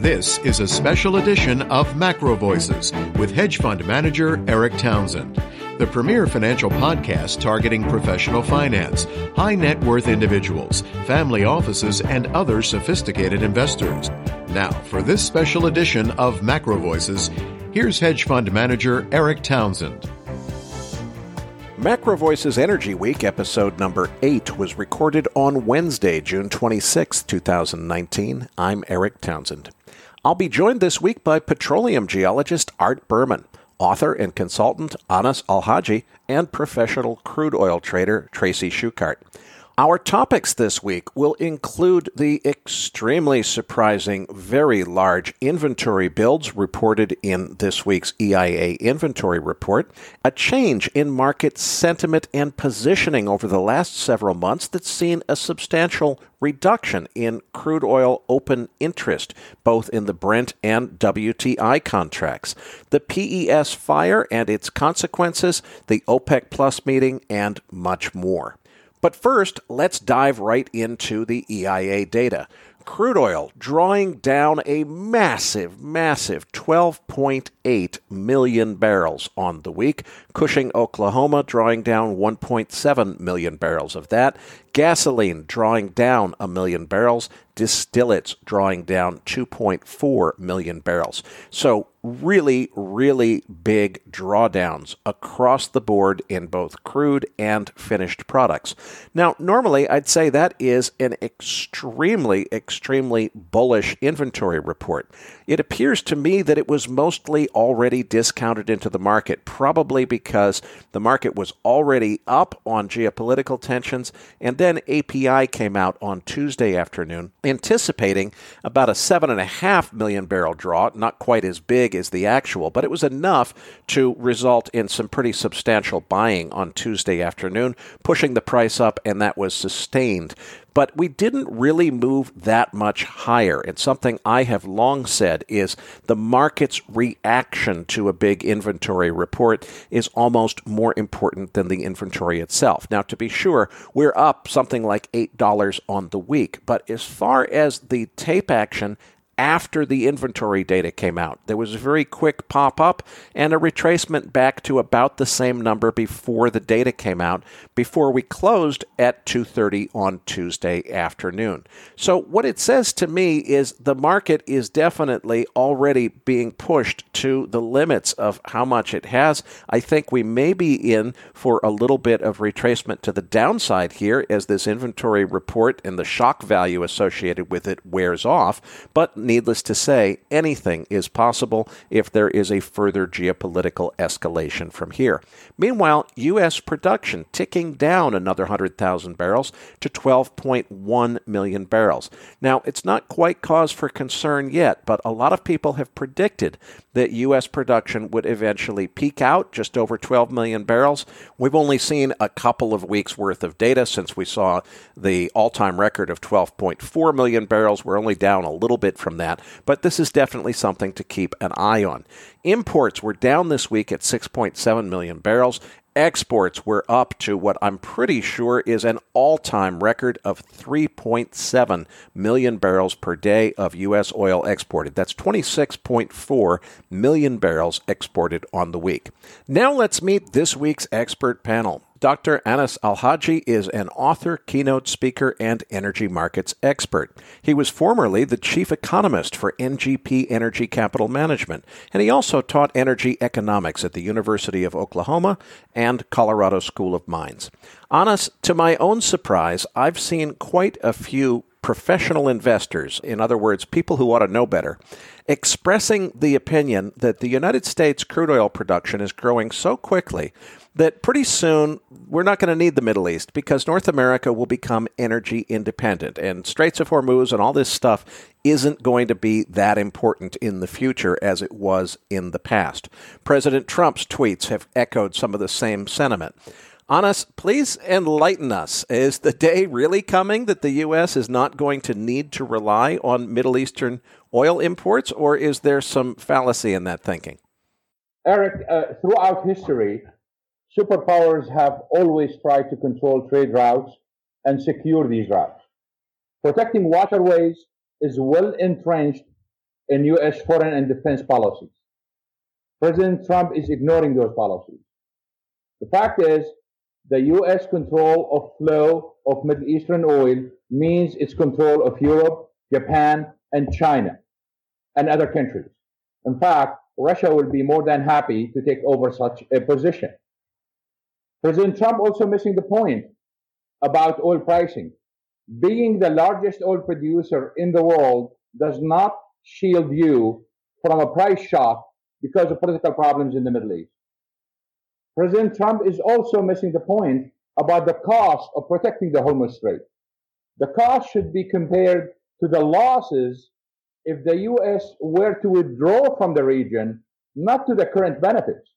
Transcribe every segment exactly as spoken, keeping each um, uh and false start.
This is a special edition of Macro Voices with hedge fund manager Eric Townsend, the premier financial podcast targeting professional finance, high net worth individuals, family offices, and other sophisticated investors. Now, for this special edition of Macro Voices, here's hedge fund manager Eric Townsend. Macro Voices Energy Week, episode number eight, was recorded on Wednesday, June twenty-sixth, twenty nineteen. I'm Eric Townsend. I'll be joined this week by petroleum geologist Art Berman, author and consultant Anas Al-Haji, and professional crude oil trader Tracy Schuchart. Our topics this week will include the extremely surprising, very large inventory builds reported in this week's E I A inventory report, a change in market sentiment and positioning over the last several months that's seen a substantial reduction in crude oil open interest, both in the Brent and W T I contracts, the P E S fire and its consequences, the OPEC Plus meeting, and much more. But first, let's dive right into the E I A data. Crude oil drawing down a massive, massive twelve point eight million barrels on the week. Cushing, Oklahoma, drawing down one point seven million barrels of that. Gasoline drawing down a million barrels. Distillates drawing down two point four million barrels. So really, really big drawdowns across the board in both crude and finished products. Now, normally I'd say that is an extremely, extremely bullish inventory report. It appears to me that it was mostly already discounted into the market, probably because the market was already up on geopolitical tensions, and then A P I came out on Tuesday afternoon, anticipating about a seven point five million barrel draw, not quite as big as the actual, but it was enough to result in some pretty substantial buying on Tuesday afternoon, pushing the price up, and that was sustained. But we didn't really move that much higher. And something I have long said is the market's reaction to a big inventory report is almost more important than the inventory itself. Now, to be sure, we're up something like eight dollars on the week. But as far as the tape action after the inventory data came out, there was a very quick pop-up and a retracement back to about the same number before the data came out, before we closed at two thirty on Tuesday afternoon. So what it says to me is the market is definitely already being pushed to the limits of how much it has. I think we may be in for a little bit of retracement to the downside here as this inventory report and the shock value associated with it wears off, but needless to say, anything is possible if there is a further geopolitical escalation from here. Meanwhile, U S production ticking down another one hundred thousand barrels to twelve point one million barrels. Now, it's not quite cause for concern yet, but a lot of people have predicted that U S production would eventually peak out just over twelve million barrels. We've only seen a couple of weeks' worth of data since we saw the all-time record of twelve point four million barrels. We're only down a little bit from that, but this is definitely something to keep an eye on. Imports were down this week at six point seven million barrels. Exports were up to what I'm pretty sure is an all-time record of three point seven million barrels per day of U S oil exported. That's twenty-six point four million barrels exported on the week. Now let's meet this week's expert panel. Doctor Anas Al-Haji is an author, keynote speaker, and energy markets expert. He was formerly the chief economist for N G P Energy Capital Management, and he also taught energy economics at the University of Oklahoma and Colorado School of Mines. Anas, to my own surprise, I've seen quite a few professional investors, in other words, people who ought to know better, expressing the opinion that the United States crude oil production is growing so quickly that pretty soon we're not going to need the Middle East because North America will become energy independent, and Straits of Hormuz and all this stuff isn't going to be that important in the future as it was in the past. President Trump's tweets have echoed some of the same sentiment. Anas, please enlighten us. Is the day really coming that the U S is not going to need to rely on Middle Eastern oil imports, or is there some fallacy in that thinking? Eric, uh, throughout history, superpowers have always tried to control trade routes and secure these routes. Protecting waterways is well entrenched in U S foreign and defense policies. President Trump is ignoring those policies. The fact is, the U S control of flow of Middle Eastern oil means its control of Europe, Japan, and China, and other countries. In fact, Russia will be more than happy to take over such a position. President Trump also missing the point about oil pricing. Being the largest oil producer in the world does not shield you from a price shock because of political problems in the Middle East. President Trump is also missing the point about the cost of protecting the Hormuz Strait. The cost should be compared to the losses if the U S were to withdraw from the region, not to the current benefits.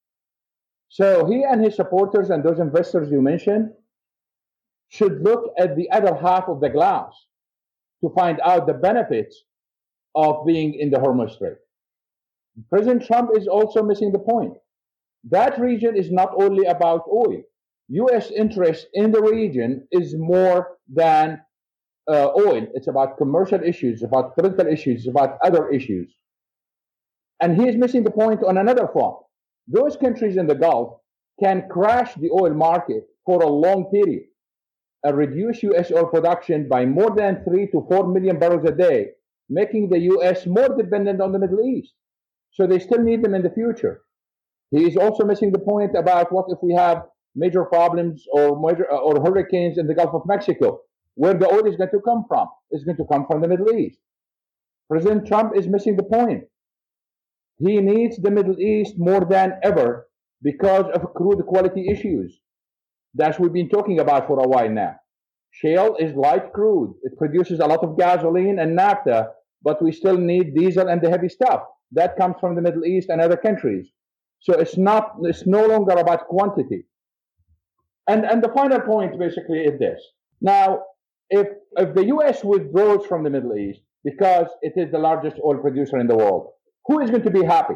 So he and his supporters and those investors you mentioned should look at the other half of the glass to find out the benefits of being in the Hormuz Strait. President Trump is also missing the point. That region is not only about oil. U S interest in the region is more than uh, oil. It's about commercial issues, about political issues, about other issues. And he is missing the point on another front. Those countries in the Gulf can crash the oil market for a long period and reduce U S oil production by more than three to four million barrels a day, making the U S more dependent on the Middle East. So they still need them in the future. He is also missing the point about what if we have major problems or major, or hurricanes in the Gulf of Mexico, where the oil is going to come from. It's going to come from the Middle East. President Trump is missing the point. He needs the Middle East more than ever because of crude quality issues. That's what we've been talking about for a while now. Shale is light crude. It produces a lot of gasoline and naphtha, but we still need diesel and the heavy stuff. That comes from the Middle East and other countries. So it's not, it's no longer about quantity. And, and the final point basically is this. Now, if, if the U S withdraws from the Middle East because it is the largest oil producer in the world, who is going to be happy?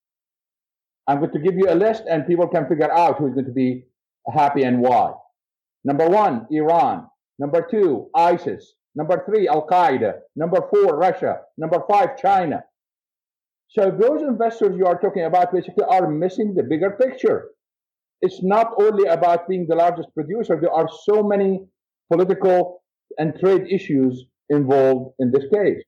I'm going to give you a list and people can figure out who is going to be happy and why. Number one, Iran. Number two, ISIS. Number three, Al-Qaeda. Number four, Russia. Number five, China. So those investors you are talking about basically are missing the bigger picture. It's not only about being the largest producer. There are so many political and trade issues involved in this case.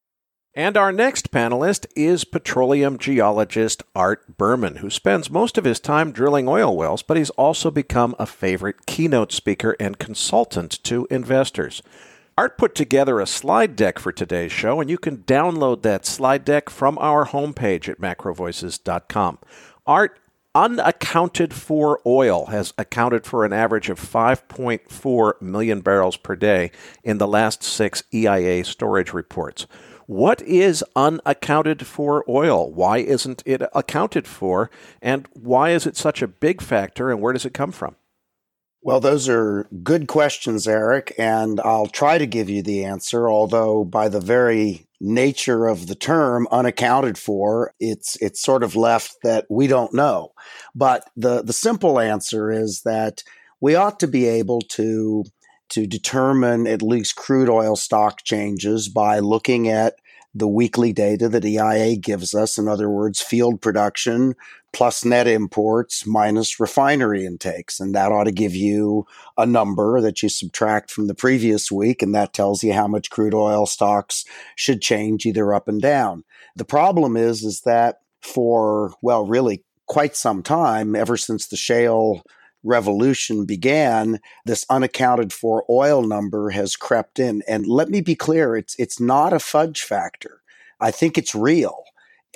And our next panelist is petroleum geologist Art Berman, who spends most of his time drilling oil wells, but he's also become a favorite keynote speaker and consultant to investors. Art put together a slide deck for today's show, and you can download that slide deck from our homepage at macro voices dot com. Art, unaccounted for oil has accounted for an average of five point four million barrels per day in the last six E I A storage reports. What is unaccounted for oil? Why isn't it accounted for? And why is it such a big factor, and where does it come from? Well, those are good questions, Eric, and I'll try to give you the answer, although by the very nature of the term unaccounted for, it's it's sort of left that we don't know. But the, the simple answer is that we ought to be able to, to determine at least crude oil stock changes by looking at the weekly data that E I A gives us. In other words, field production plus net imports minus refinery intakes. And that ought to give you a number that you subtract from the previous week, and that tells you how much crude oil stocks should change either up and down. The problem is, is that for, well, really quite some time, ever since the shale revolution began, this unaccounted for oil number has crept in. And let me be clear, it's it's not a fudge factor. I think it's real.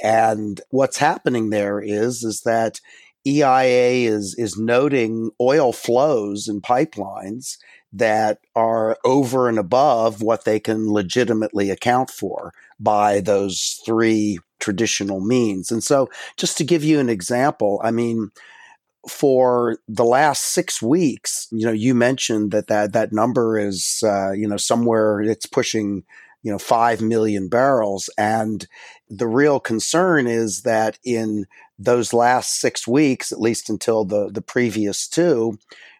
And what's happening there is, is that E I A is, is noting oil flows in pipelines that are over and above what they can legitimately account for by those three traditional means. And so just to give you an example, I mean, for the last six weeks, you know, you mentioned that that, that number is, uh, you know, somewhere it's pushing, you know, five million barrels. And the real concern is that in those last six weeks, at least until the, the previous two,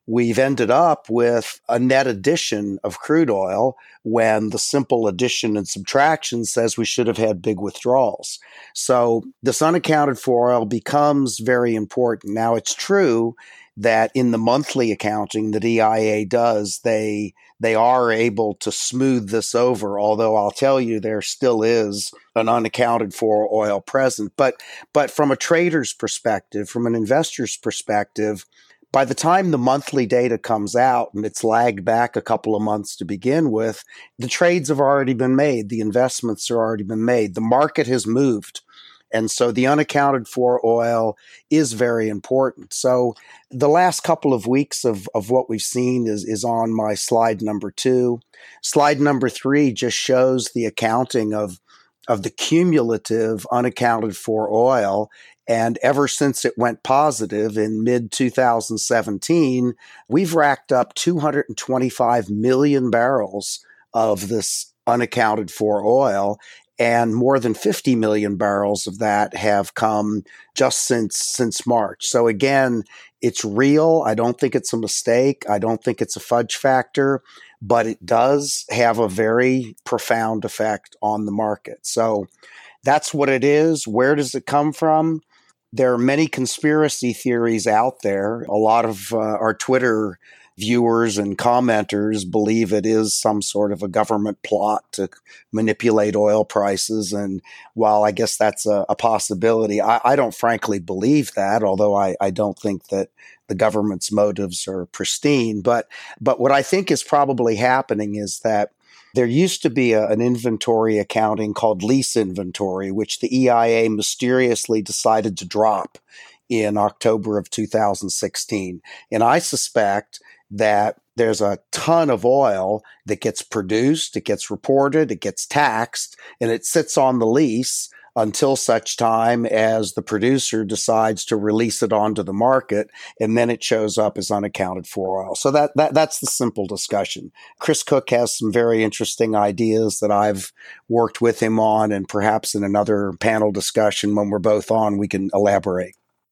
we've ended up with a net addition of crude oil when the simple addition and subtraction says we should have had big withdrawals. So this unaccounted for oil becomes very important. Now, it's true that in the monthly accounting that E I A does, they they are able to smooth this over, although I'll tell you there still is an unaccounted for oil present. But but from a trader's perspective, from an investor's perspective, by the time the monthly data comes out, and it's lagged back a couple of months to begin with, the trades have already been made. The investments are already been made. The market has moved. And so the unaccounted for oil is very important. So the last couple of weeks of, of what we've seen is, is on my slide number two. Slide number three just shows the accounting of, of the cumulative unaccounted for oil. And ever since it went positive in mid twenty seventeen, we've racked up two hundred twenty-five million barrels of this unaccounted for oil. And more than fifty million barrels of that have come just since since March. So again, it's real. I don't think it's a mistake. I don't think it's a fudge factor, but it does have a very profound effect on the market. So that's what it is. Where does it come from? There are many conspiracy theories out there. A lot of uh, our Twitter viewers and commenters believe it is some sort of a government plot to manipulate oil prices. And while I guess that's a, a possibility, I, I don't frankly believe that, although I, I don't think that the government's motives are pristine. But, but what I think is probably happening is that there used to be a, an inventory accounting called lease inventory, which the E I A mysteriously decided to drop in October of two thousand sixteen. And I suspect that there's a ton of oil that gets produced, it gets reported, it gets taxed, and it sits on the lease until such time as the producer decides to release it onto the market, and then it shows up as unaccounted for oil. So that, that that's the simple discussion. Chris Cook has some very interesting ideas that I've worked with him on, and perhaps in another panel discussion when we're both on, we can elaborate.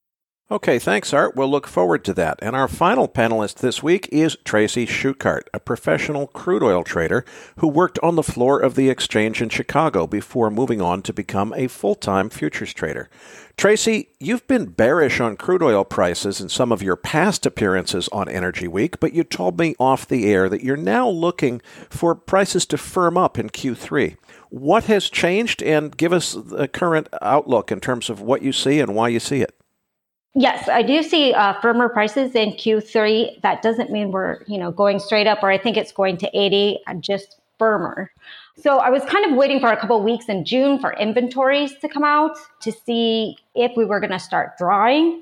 Okay, thanks, Art. We'll look forward to that. And our final panelist this week is Tracy Schuchart, a professional crude oil trader who worked on the floor of the exchange in Chicago before moving on to become a full-time futures trader. Tracy, you've been bearish on crude oil prices in some of your past appearances on Energy Week, but you told me off the air that you're now looking for prices to firm up in Q three. What has changed? And give us the current outlook in terms of what you see and why you see it. Yes, I do see uh, firmer prices in Q three. That doesn't mean we're, you know, going straight up, or I think it's going to eighty, just firmer. So I was kind of waiting for a couple of weeks in June for inventories to come out to see if we were going to start drawing.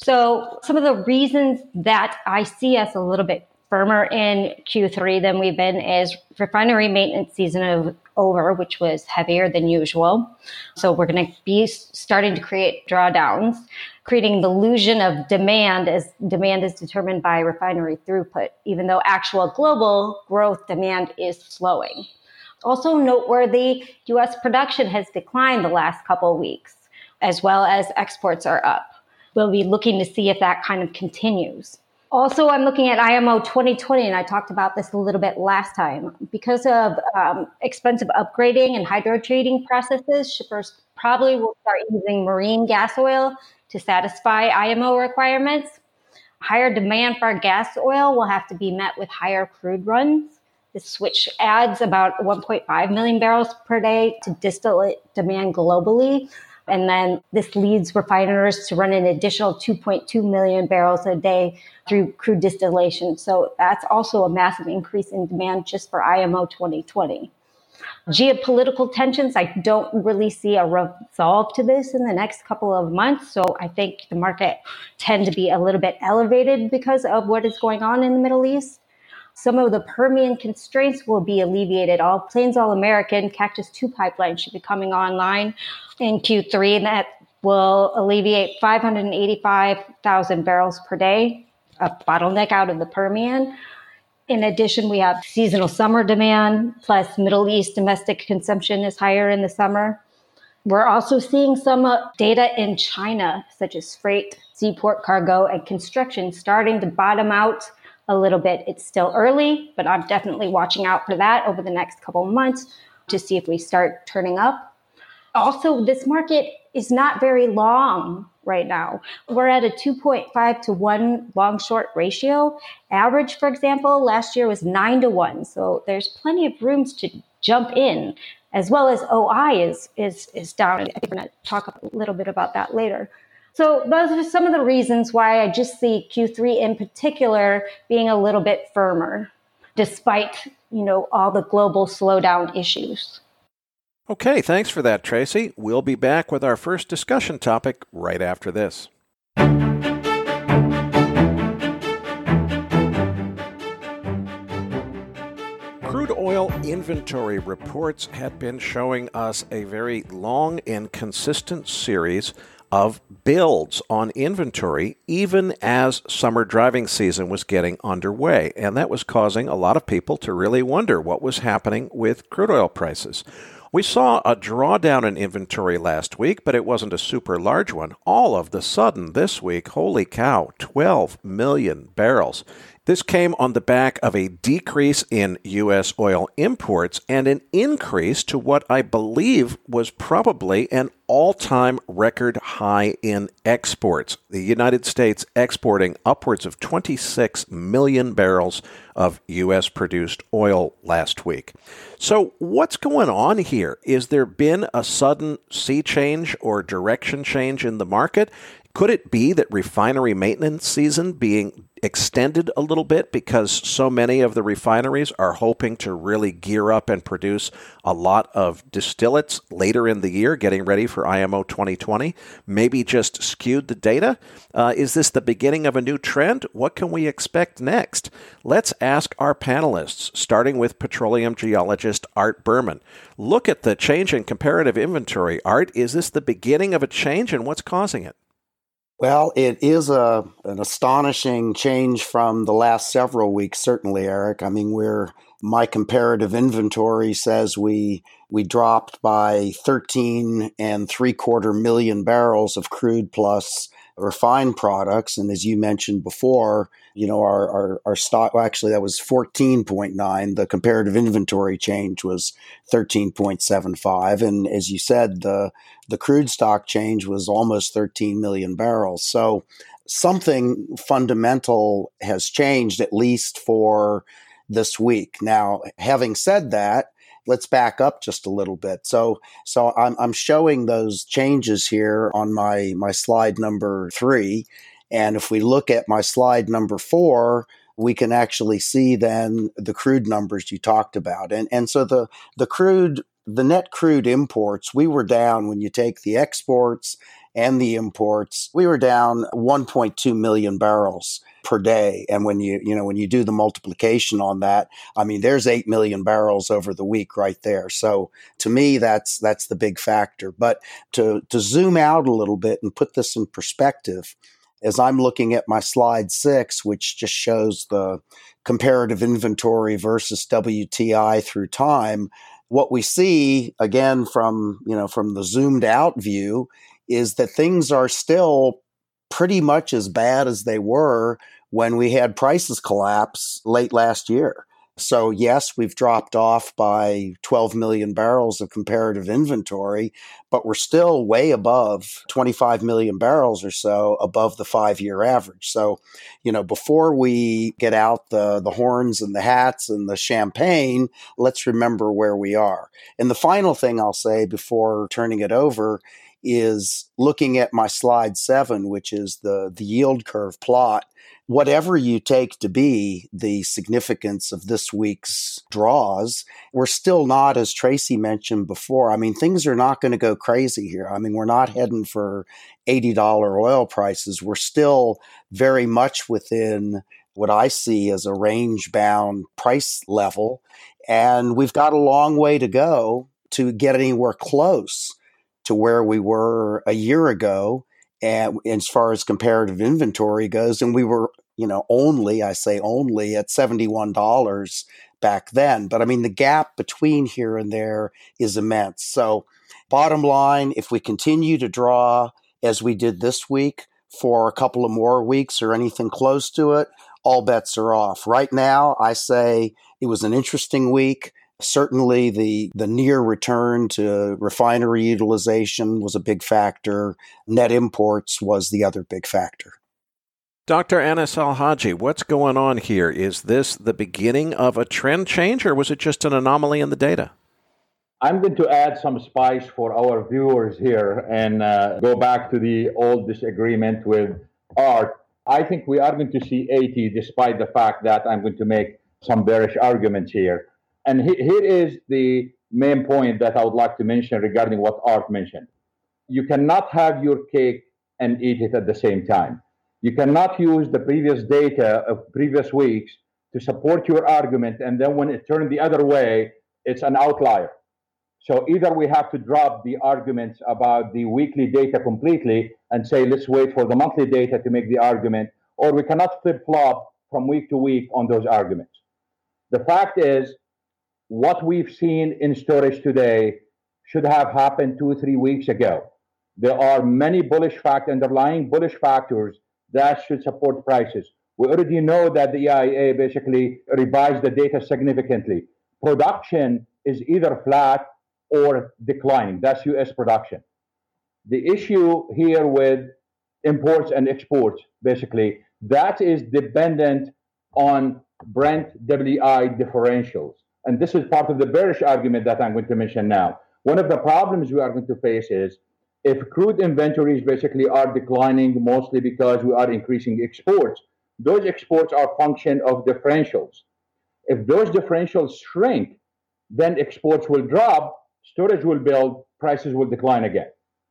So some of the reasons that I see us a little bit firmer in Q three than we've been is refinery maintenance season of over, which was heavier than usual. So we're going to be starting to create drawdowns, creating the illusion of demand, as demand is determined by refinery throughput, even though actual global growth demand is slowing. Also noteworthy, U S production has declined the last couple of weeks, as well as exports are up. We'll be looking to see if that kind of continues. Also, I'm looking at I M O twenty twenty, and I talked about this a little bit last time. Because of um, expensive upgrading and hydro treating processes, shippers probably will start using marine gas oil to satisfy I M O requirements. Higher demand for gas oil will have to be met with higher crude runs. This switch adds about one point five million barrels per day to distillate demand globally. And then this leads refiners to run an additional two point two million barrels a day through crude distillation. So that's also a massive increase in demand just for I M O twenty twenty. Geopolitical tensions, I don't really see a resolve to this in the next couple of months. So I think the market tend to be a little bit elevated because of what is going on in the Middle East. Some of the Permian constraints will be alleviated. All Plains All American Cactus two pipeline should be coming online in Q three, and that will alleviate five hundred eighty-five thousand barrels per day of bottleneck out of the Permian. In addition, we have seasonal summer demand, plus Middle East domestic consumption is higher in the summer. We're also seeing some uh, data in China, such as freight, seaport cargo, and construction starting to bottom out a little bit. It's still early, but I'm definitely watching out for that over the next couple of months to see if we start turning up. Also, this market is not very long right now. We're at a two point five to one long short ratio. Average, for example, last year was nine to one. So there's plenty of rooms to jump in, as well as O I is is is down. I think we're going to talk a little bit about that later. So those are some of the reasons why I just see Q three in particular being a little bit firmer, despite, you know, all the global slowdown issues. Okay, thanks for that, Tracy. We'll be back with our first discussion topic right after this. Crude oil inventory reports had been showing us a very long and consistent series of builds on inventory, even as summer driving season was getting underway. And that was causing a lot of people to really wonder what was happening with crude oil prices. We saw a drawdown in inventory last week, but it wasn't a super large one. All of the sudden this week, holy cow, twelve million barrels. This came on the back of a decrease in U S oil imports and an increase to what I believe was probably an all-time record high in exports. The United States exporting upwards of twenty-six million barrels of U S-produced oil last week. So what's going on here? Is there been a sudden sea change or direction change in the market? Could it be that refinery maintenance season being extended a little bit because so many of the refineries are hoping to really gear up and produce a lot of distillates later in the year, getting ready for I M O twenty twenty? Maybe just skewed the data? Uh, is this the beginning of a new trend? What can we expect next? Let's ask our panelists, starting with petroleum geologist Art Berman. Look at the change in comparative inventory. Art, is this the beginning of a change, and what's causing it? Well, it is a an astonishing change from the last several weeks, certainly, Eric. I mean, we're my comparative inventory says we we dropped by thirteen and three quarter million barrels of crude plus refined products, and as you mentioned before, you know, our our, our stock. Well, actually, that was fourteen point nine. The comparative inventory change was thirteen point seven five, and as you said, the the crude stock change was almost thirteen million barrels. So something fundamental has changed, at least for this week. Now, having said that, let's back up just a little bit. So, so I'm, I'm showing those changes here on my, my slide number three. And if we look at my slide number four, we can actually see then the crude numbers you talked about. And, and so the, the crude, the net crude imports, we were down when you take the exports and the imports, we were down one point two million barrels per day. And when you, you know, when you do the multiplication on that, I mean, there's eight million barrels over the week right there. So to me, that's, that's the big factor. But to, to zoom out a little bit and put this in perspective, as I'm looking at my slide six, which just shows the comparative inventory versus W T I through time, what we see again from, you know, from the zoomed out view is that things are still pretty much as bad as they were when we had prices collapse late last year. So yes, we've dropped off by twelve million barrels of comparative inventory, but we're still way above twenty-five million barrels or so above the five-year average. So, you know, before we get out the, the horns and the hats and the champagne, let's remember where we are. And the final thing I'll say before turning it over is looking at my slide seven, which is the, the yield curve plot. Whatever you take to be the significance of this week's draws, we're still not, as Tracy mentioned before, I mean, things are not going to go crazy here. I mean, we're not heading for eighty dollars oil prices. We're still very much within what I see as a range-bound price level, and we've got a long way to go to get anywhere close to where we were a year ago, and as far as comparative inventory goes, and we were, you know, only, I say only, at seventy-one dollars back then. But I mean, the gap between here and there is immense. So bottom line, if we continue to draw as we did this week for a couple of more weeks or anything close to it, all bets are off. Right now, I say it was an interesting week. Certainly, the, the near return to refinery utilization was a big factor. Net imports was the other big factor. Doctor Anas Al-Haji, what's going on here? Is this the beginning of a trend change, or was it just an anomaly in the data? I'm going to add some spice for our viewers here and uh, go back to the old disagreement with Art. I think we are going to see eighty, despite the fact that I'm going to make some bearish arguments here. And he, here is the main point that I would like to mention regarding what Art mentioned. You cannot have your cake and eat it at the same time. You cannot use the previous data of previous weeks to support your argument, and then when it turned the other way, it's an outlier. So either we have to drop the arguments about the weekly data completely and say, let's wait for the monthly data to make the argument, or we cannot flip-flop from week to week on those arguments. The fact is, what we've seen in storage today should have happened two or three weeks ago. There are many bullish fact, underlying bullish factors that should support prices. We already know that the E I A basically revised the data significantly. Production is either flat or declining. That's U S production. The issue here with imports and exports, basically, that is dependent on Brent W T I differentials. And this is part of the bearish argument that I'm going to mention now. One of the problems we are going to face is if crude inventories basically are declining mostly because we are increasing exports, those exports are function of differentials. If those differentials shrink, then exports will drop, storage will build, prices will decline again.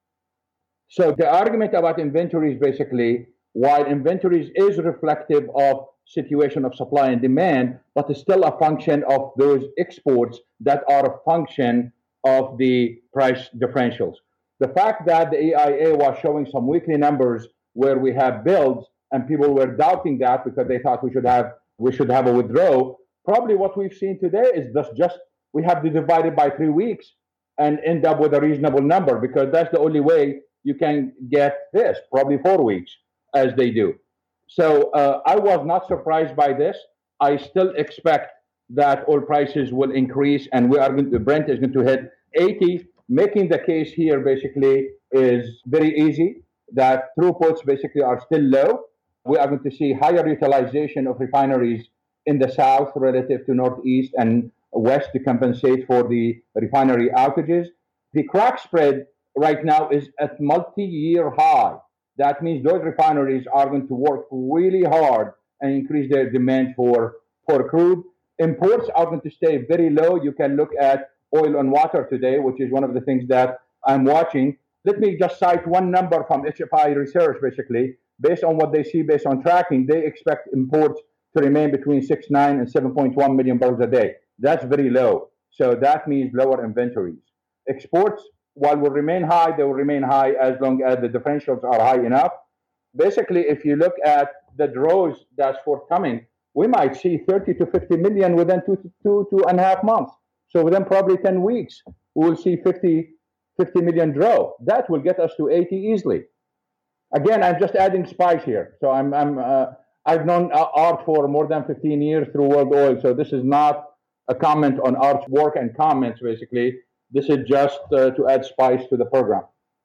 So the argument about inventories basically, while inventories is reflective of situation of supply and demand, but it's still a function of those exports that are a function of the price differentials. The fact that the E I A was showing some weekly numbers where we have builds and people were doubting that because they thought we should have we should have a withdrawal, probably what we've seen today is just, just we have to divide it by three weeks and end up with a reasonable number, because that's the only way you can get this, probably four weeks as they do. So uh, I was not surprised by this. I still expect that oil prices will increase and we are going to, Brent is going to hit eighty. Making the case here basically is very easy, that throughputs basically are still low. We are going to see higher utilization of refineries in the south relative to northeast and west to compensate for the refinery outages. The crack spread right now is at multi-year high. That means those refineries are going to work really hard and increase their demand for, for crude. Imports are going to stay very low. You can look at oil and water today, which is one of the things that I'm watching. Let me just cite one number from H F I Research, basically. Based on what they see, based on tracking, they expect imports to remain between six point nine and seven point one million barrels a day. That's very low. So that means lower inventories. Exports, while will remain high, they will remain high as long as the differentials are high enough. Basically, if you look at the draws that's forthcoming, we might see thirty to fifty million within two to two, two and a half months. So within probably ten weeks, we will see fifty, fifty million draw. That will get us to eighty easily. Again, I'm just adding spice here. So I'm, I'm, uh, I've known Art for more than fifteen years through World Oil. So this is not a comment on Art's work and comments, basically. This is just uh, to add spice to the program.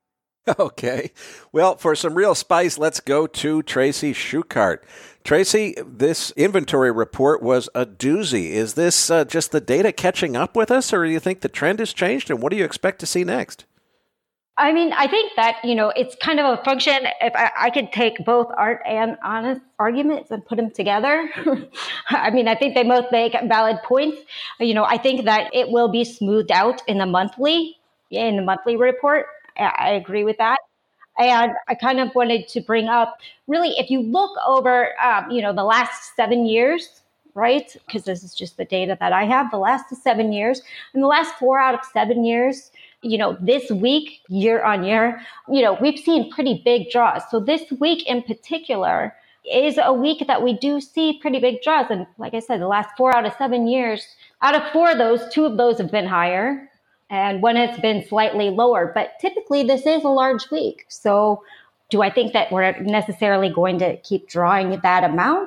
Okay. Well, for some real spice, let's go to Tracy Schuchart. Tracy, this inventory report was a doozy. Is this uh, just the data catching up with us, or do you think the trend has changed, and what do you expect to see next? I mean, I think that, you know, it's kind of a function. If I, I could take both Art and Anas arguments and put them together. I mean, I think they both make valid points. You know, I think that it will be smoothed out in the monthly, in the monthly report. I agree with that. And I kind of wanted to bring up, really, if you look over, um, you know, the last seven years, right? Because this is just the data that I have, the last seven years, and the last four out of seven years, you know, this week, year on year, you know, we've seen pretty big draws. So this week in particular is a week that we do see pretty big draws. And like I said, the last four out of seven years, out of four of those, two of those have been higher and one has been slightly lower. But typically this is a large week. So do I think that we're necessarily going to keep drawing that amount?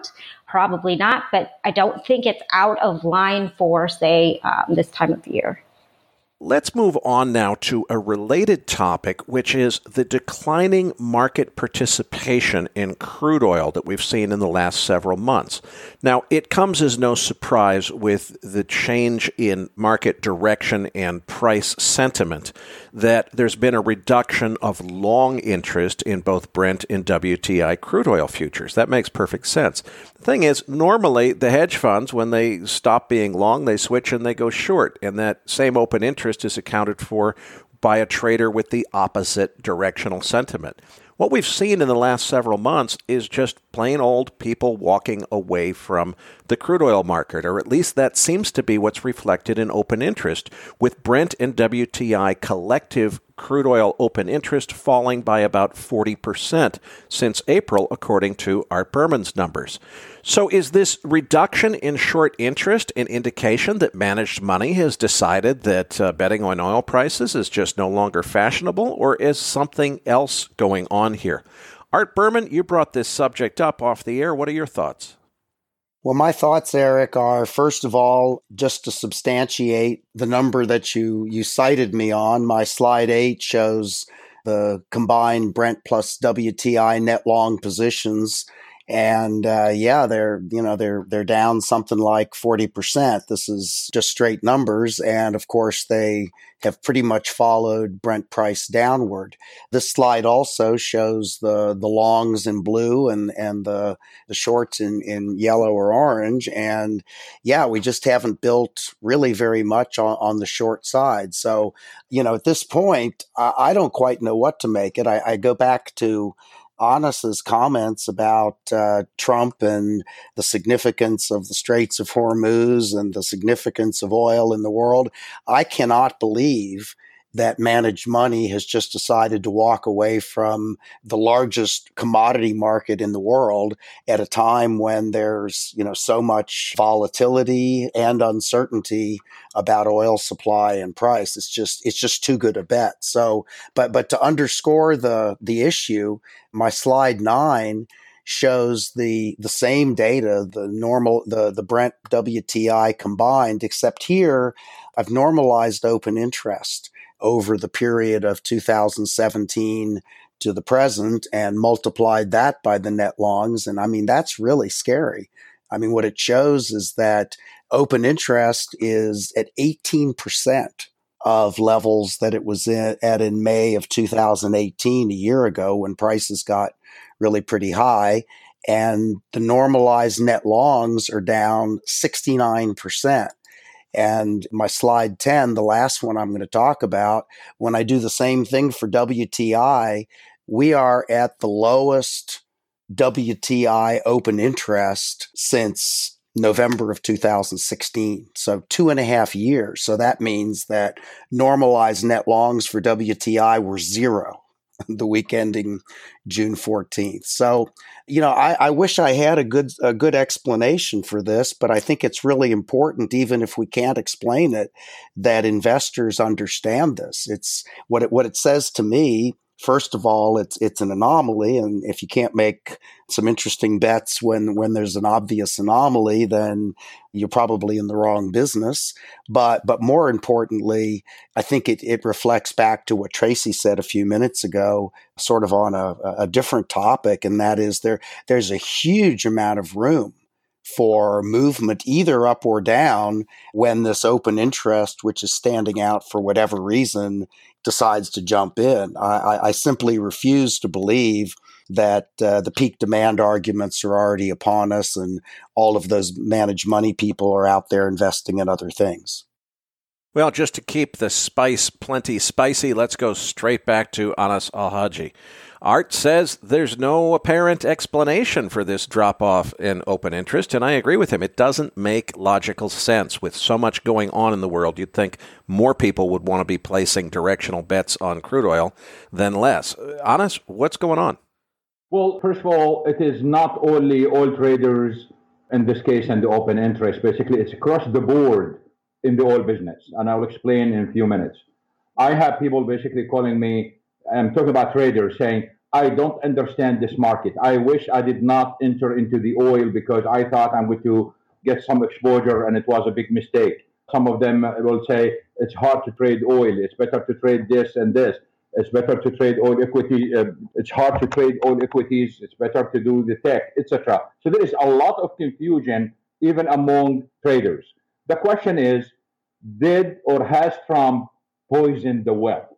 probably not, but I don't think it's out of line for, say, um, this time of year. Let's move on now to a related topic, which is the declining market participation in crude oil that we've seen in the last several months. Now, it comes as no surprise with the change in market direction and price sentiment that there's been a reduction of long interest in both Brent and W T I crude oil futures. That makes perfect sense. The thing is, normally the hedge funds, when they stop being long, they switch and they go short, and that same open interest is accounted for by a trader with the opposite directional sentiment. What we've seen in the last several months is just plain old people walking away from the crude oil market, or at least that seems to be what's reflected in open interest, with Brent and W T I collective crude oil open interest falling by about forty percent since April, according to Art Berman's numbers. So is this reduction in short interest an indication that managed money has decided that uh, betting on oil prices is just no longer fashionable, or is something else going on here? Art Berman, you brought this subject up off the air. What are your thoughts? Well, my thoughts, Eric, are, first of all, just to substantiate the number that you, you cited me on, my slide eight shows the combined Brent plus W T I net long positions. And uh, yeah, they're you know they're they're down something like forty percent. This is just straight numbers, and of course they have pretty much followed Brent price downward. This slide also shows the the longs in blue and and the the shorts in in yellow or orange. And yeah, we just haven't built really very much on, on the short side. So you know at this point, I, I don't quite know what to make it. I, I go back to Anas's comments about uh, Trump and the significance of the Straits of Hormuz and the significance of oil in the world. I cannot believe that managed money has just decided to walk away from the largest commodity market in the world at a time when there's, you know, so much volatility and uncertainty about oil supply and price. It's just, it's just too good a bet. So, but, but to underscore the, the issue, my slide nine shows the, the same data, the normal, the, the Brent W T I combined, except here I've normalized open interest over the period of two thousand seventeen to the present and multiplied that by the net longs. And I mean, that's really scary. I mean, what it shows is that open interest is at eighteen percent of levels that it was in, at in May of two thousand eighteen, a year ago, when prices got really pretty high. And the normalized net longs are down sixty-nine percent. And my slide ten, the last one I'm going to talk about, when I do the same thing for W T I, we are at the lowest W T I open interest since November of two thousand sixteen. So two and a half years. So that means that normalized net longs for W T I were zero the week ending June fourteenth. So, you know, I, I wish I had a good a good explanation for this, but I think it's really important, even if we can't explain it, that investors understand this. It's what it what it says to me. First of all, it's it's an anomaly, and if you can't make some interesting bets when when there's an obvious anomaly, then you're probably in the wrong business. But but more importantly, I think it, it reflects back to what Tracy said a few minutes ago, sort of on a, a different topic, and that is there there's a huge amount of room for movement either up or down when this open interest, which is standing out for whatever reason, decides to jump in. I, I simply refuse to believe that uh, the peak demand arguments are already upon us and all of those managed money people are out there investing in other things. Well, just to keep the spice plenty spicy, let's go straight back to Anas Al-Haji. Art says there's no apparent explanation for this drop-off in open interest, and I agree with him. It doesn't make logical sense. With so much going on in the world, you'd think more people would want to be placing directional bets on crude oil than less. Anas, what's going on? Well, first of all, it is not only oil traders in this case and the open interest. Basically, it's across the board in the oil business, and I'll explain in a few minutes. I have people basically calling me, I'm talking about traders, saying, I don't understand this market. I wish I did not enter into the oil because I thought I'm going to get some exposure, and it was a big mistake. Some of them will say it's hard to trade oil. It's better to trade this and this. It's better to trade oil equity. Uh, it's hard to trade oil equities. It's better to do the tech, et cetera. So there is a lot of confusion even among traders. The question is, did or has Trump poisoned the well?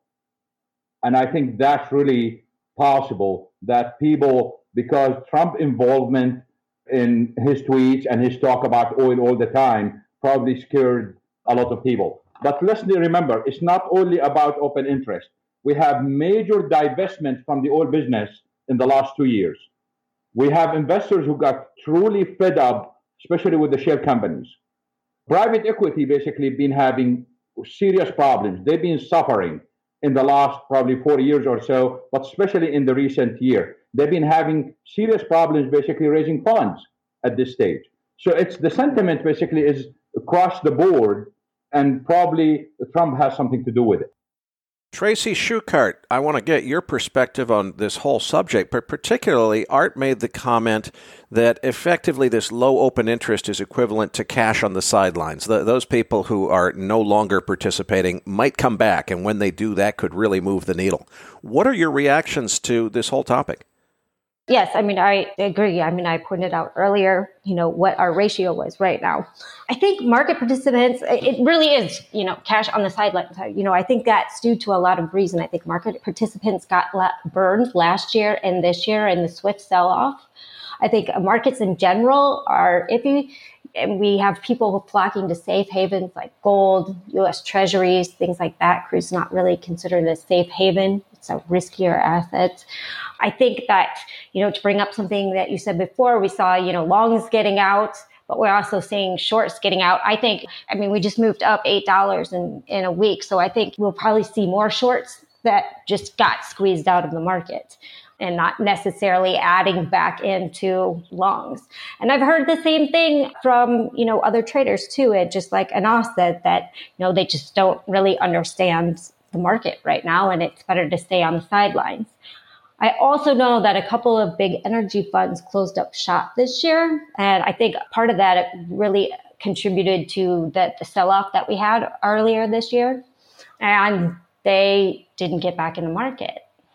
And I think that's really possible that people, because Trump involvement in his tweets and his talk about oil all the time probably scared a lot of people. But let's remember, it's not only about open interest. We have major divestment from the oil business in the last two years. We have investors who got truly fed up, especially with the shale companies. Private equity basically been having serious problems. They've been suffering in the last probably four years or so, but especially in the recent year. They've been having serious problems basically raising funds at this stage. So it's the sentiment basically is across the board, and probably Trump has something to do with it. Tracy Schuchart, I want to get your perspective on this whole subject, but particularly Art made the comment that effectively this low open interest is equivalent to cash on the sidelines. The, those people who are no longer participating might come back, and when they do, that could really move the needle. What are your reactions to this whole topic? Yes, I mean, I agree. I mean, I pointed out earlier, you know, what our ratio was right now. I think market participants, it really is, you know, cash on the sidelines. You know, I think that's due to a lot of reason. I think market participants got burned last year and this year in the swift sell-off. I think markets in general are iffy, and we have people flocking to safe havens like gold, U S Treasuries, things like that. Crude is not really considered a safe haven. It's a riskier asset. I think that, you know, to bring up something that you said before, we saw, you know, longs getting out, but we're also seeing shorts getting out. I think, I mean, we just moved up eight dollars in, in a week. So I think we'll probably see more shorts that just got squeezed out of the market and not necessarily adding back into longs. And I've heard the same thing from, you know, other traders too. And just like Anas said, that, you know, they just don't really understand the market right now, and it's better to stay on the sidelines. I also know that a couple of big energy funds closed up shop this year. And I think part of that really contributed to the, the sell-off that we had earlier this year. And they didn't get back in the market.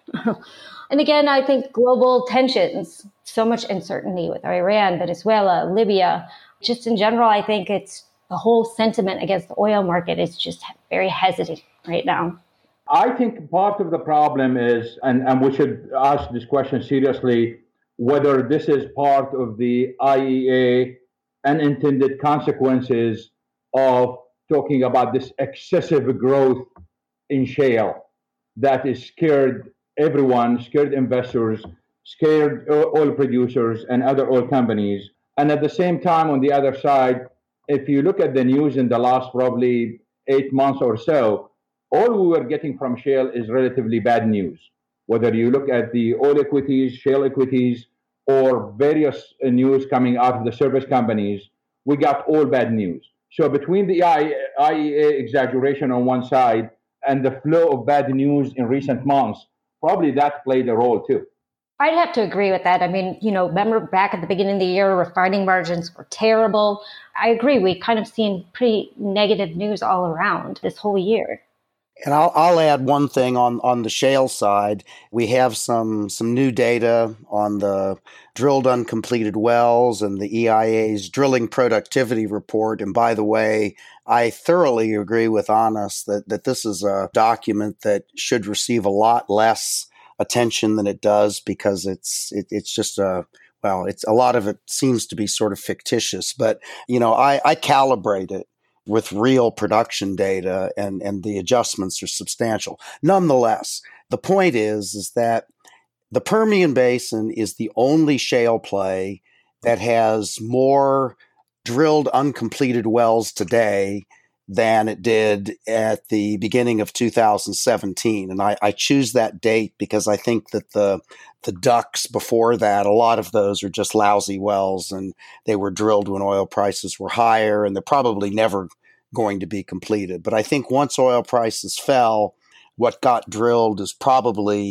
And again, I think global tensions, so much uncertainty with Iran, Venezuela, Libya, just in general, I think it's the whole sentiment against the oil market is just very hesitant right now. I think part of the problem is, and, and we should ask this question seriously, whether this is part of the I E A unintended consequences of talking about this excessive growth in shale that is scared everyone, scared investors, scared oil producers and other oil companies. And at the same time, on the other side, if you look at the news in the last probably eight months or so, all we were getting from shale is relatively bad news. Whether you look at the oil equities, shale equities, or various news coming out of the service companies, we got all bad news. So between the I E A exaggeration on one side and the flow of bad news in recent months, probably that played a role too. I'd have to agree with that. I mean, you know, remember back at the beginning of the year, refining margins were terrible. I agree. We've kind of seen pretty negative news all around this whole year. And I'll, I'll add one thing on, on the shale side. We have some some new data on the drilled uncompleted wells and the E I A's drilling productivity report. And by the way, I thoroughly agree with Anas that, that this is a document that should receive a lot less attention than it does, because it's it, it's just a well, it's a lot of it seems to be sort of fictitious. But you know, I, I calibrate it with real production data, and, and the adjustments are substantial. Nonetheless, the point is, is that the Permian Basin is the only shale play that has more drilled uncompleted wells today than it did at the beginning of two thousand seventeen. And I, I choose that date because I think that the the D U Cs before that, a lot of those are just lousy wells, and they were drilled when oil prices were higher, and they're probably never going to be completed. But I think once oil prices fell, what got drilled is probably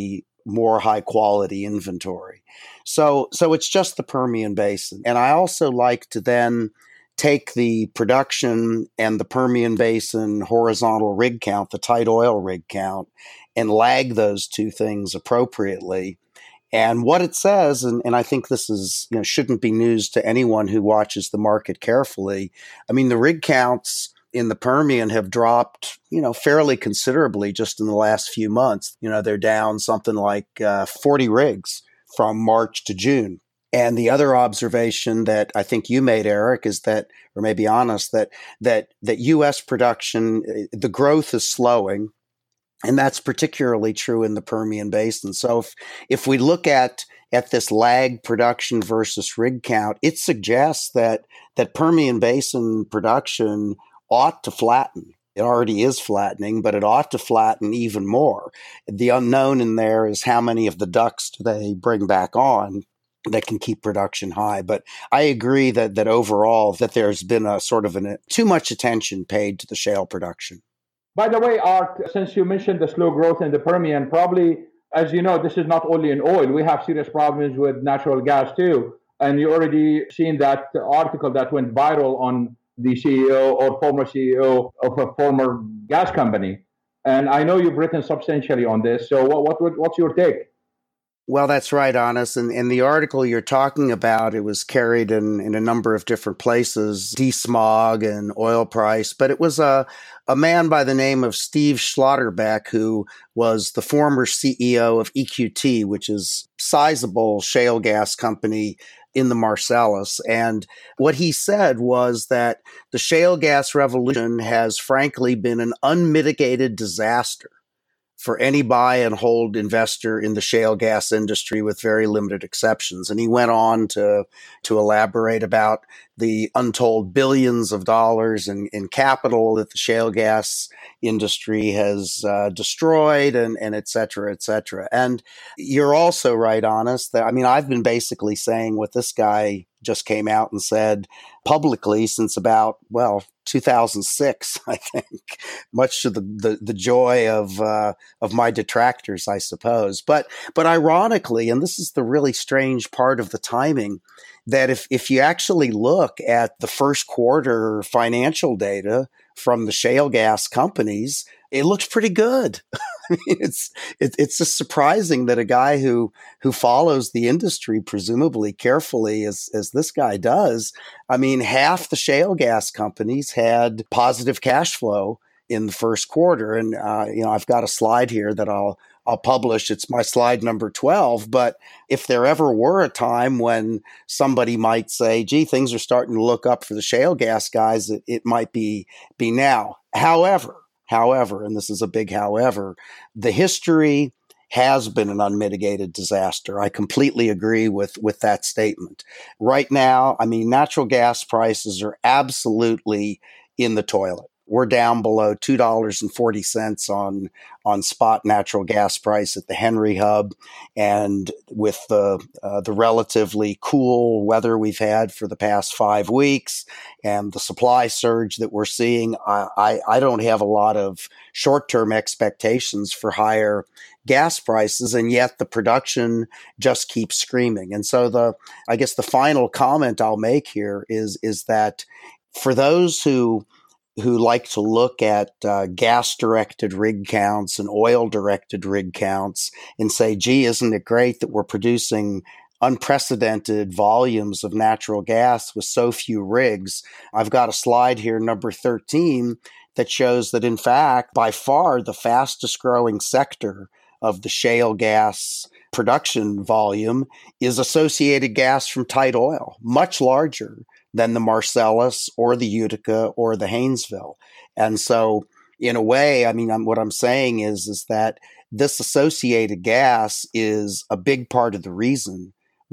more high quality inventory. So, so it's just the Permian Basin. And I also like to then take the production and the Permian Basin horizontal rig count, the tight oil rig count, and lag those two things appropriately. And what it says, and, and I think this is, you know, shouldn't be news to anyone who watches the market carefully. I mean, the rig counts in the Permian have dropped, you know, fairly considerably just in the last few months. You know, they're down something like uh, forty rigs from March to June. And the other observation that I think you made, Eric, is that, or maybe honest, that that that U S production, the growth is slowing. And that's particularly true in the Permian Basin. So if, if we look at, at this lag production versus rig count, it suggests that, that Permian Basin production ought to flatten. It already is flattening, but it ought to flatten even more. The unknown in there is how many of the D U Cs do they bring back on that can keep production high. But I agree that that overall that there's been a sort of an, too much attention paid to the shale production. By the way, Art, since you mentioned the slow growth in the Permian, probably, as you know, this is not only in oil. We have serious problems with natural gas too. And you already seen that article that went viral on the C E O or former C E O of a former gas company. And I know you've written substantially on this. So what, what what's your take? Well, that's right, Anas. And in the article you're talking about, it was carried in, in a number of different places, desmog and oil price. But it was a, a man by the name of Steve Schlotterbeck, who was the former C E O of E Q T, which is a sizable shale gas company in the Marcellus. And what he said was that the shale gas revolution has frankly been an unmitigated disaster for any buy and hold investor in the shale gas industry with very limited exceptions. And he went on to, to elaborate about the untold billions of dollars in, in capital that the shale gas industry has uh, destroyed and, and et cetera, et cetera. And you're also right, Honest, that, I mean, I've been basically saying what this guy just came out and said publicly since about, well, two thousand six, I think, much to the, the, the joy of uh, of my detractors, I suppose. But but ironically, and this is the really strange part of the timing, that if, if you actually look at the first quarter financial data from the shale gas companies, it looks pretty good. I mean, it's it, it's just surprising that a guy who who follows the industry presumably carefully as as this guy does. I mean, half the shale gas companies had positive cash flow in the first quarter, and uh, you know, I've got a slide here that I'll I'll publish. It's my slide number twelve. But if there ever were a time when somebody might say, "Gee, things are starting to look up for the shale gas guys," it, it might be be now. However. However, and this is a big however, the history has been an unmitigated disaster. I completely agree with, with that statement. Right now, I mean, natural gas prices are absolutely in the toilet. We're down below two dollars and forty cents on, on spot natural gas price at the Henry Hub. And with the, uh, the relatively cool weather we've had for the past five weeks and the supply surge that we're seeing, I, I, I don't have a lot of short-term expectations for higher gas prices. And yet the production just keeps screaming. And so the, I guess the final comment I'll make here is, is that for those who who like to look at uh, gas-directed rig counts and oil-directed rig counts and say, gee, isn't it great that we're producing unprecedented volumes of natural gas with so few rigs? I've got a slide here, number thirteen, that shows that, in fact, by far the fastest-growing sector of the shale gas production volume is associated gas from tight oil, much larger than the Marcellus or the Utica or the Haynesville. And so in a way, I mean, I'm, what I'm saying is, is that this associated gas is a big part of the reason